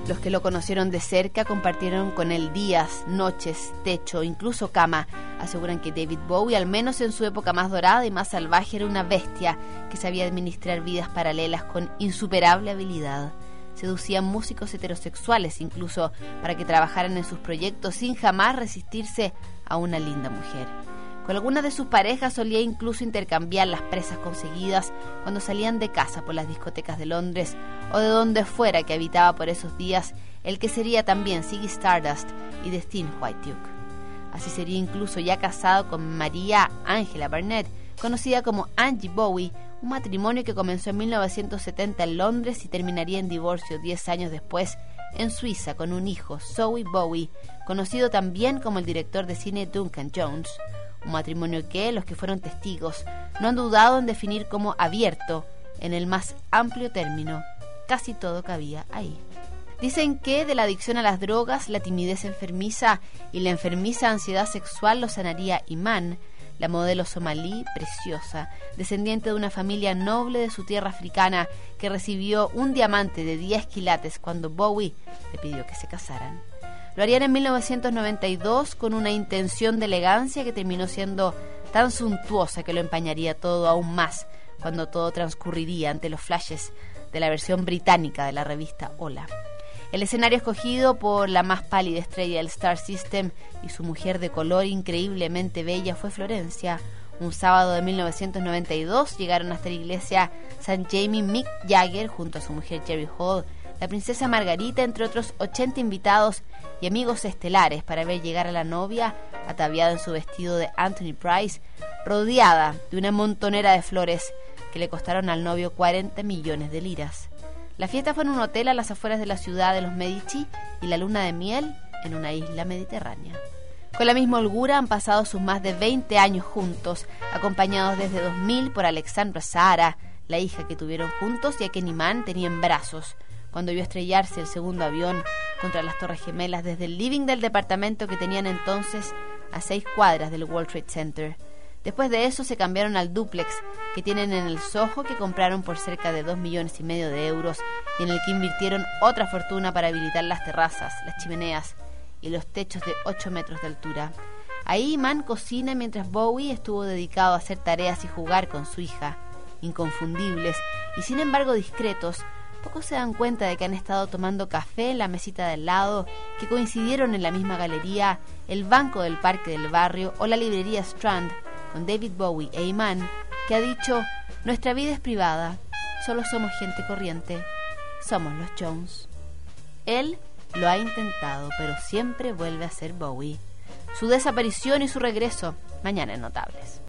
Los que lo conocieron de cerca compartieron con él días, noches, techo, incluso cama. Aseguran que David Bowie, al menos en su época más dorada y más salvaje, era una bestia que sabía administrar vidas paralelas con insuperable habilidad. Seducían músicos heterosexuales incluso para que trabajaran en sus proyectos sin jamás resistirse a una linda mujer. Con algunas de sus parejas solía incluso intercambiar las presas conseguidas cuando salían de casa por las discotecas de Londres o de donde fuera que habitaba por esos días el que sería también Ziggy Stardust y The Thin White Duke. Así sería incluso ya casado con María Angela Barnett, conocida como Angie Bowie, un matrimonio que comenzó en 1970 en Londres y terminaría en divorcio 10 años después en Suiza con un hijo, Zoe Bowie, conocido también como el director de cine Duncan Jones. Un matrimonio que los que fueron testigos no han dudado en definir como abierto en el más amplio término. Casi todo cabía ahí. Dicen que de la adicción a las drogas, la timidez enfermiza y la enfermiza ansiedad sexual lo sanaría Iman, la modelo somalí preciosa, descendiente de una familia noble de su tierra africana que recibió un diamante de 10 quilates cuando Bowie le pidió que se casaran. Lo harían en 1992 con una intención de elegancia que terminó siendo tan suntuosa que lo empañaría todo aún más cuando todo transcurriría ante los flashes de la versión británica de la revista Hola. El escenario escogido por la más pálida estrella del Star System y su mujer de color increíblemente bella fue Florencia. Un sábado de 1992 llegaron hasta la iglesia St. Jamie Mick Jagger junto a su mujer Jerry Hall, la princesa Margarita, entre otros 80 invitados y amigos estelares para ver llegar a la novia, ataviada en su vestido de Anthony Price, rodeada de una montonera de flores que le costaron al novio 40 millones de liras. La fiesta fue en un hotel a las afueras de la ciudad de los Medici y la luna de miel en una isla mediterránea. Con la misma holgura han pasado sus más de 20 años juntos, acompañados desde 2000 por Alexandra Sahara, la hija que tuvieron juntos y a quien Iman tenía en brazos, cuando vio estrellarse el segundo avión contra las Torres Gemelas desde el living del departamento que tenían entonces a 6 cuadras del World Trade Center. Después de eso se cambiaron al dúplex que tienen en el Soho, que compraron por cerca de 2,5 millones de euros y en el que invirtieron otra fortuna para habilitar las terrazas, las chimeneas y los techos de 8 metros de altura. Ahí Iman cocina mientras Bowie estuvo dedicado a hacer tareas y jugar con su hija. Inconfundibles y sin embargo discretos, pocos se dan cuenta de que han estado tomando café en la mesita de al lado, que coincidieron en la misma galería, el banco del parque del barrio o la librería Strand, con David Bowie e Iman, que ha dicho: nuestra vida es privada, solo somos gente corriente, somos los Jones. Él lo ha intentado, pero siempre vuelve a ser Bowie. Su desaparición y su regreso, mañana en Notables.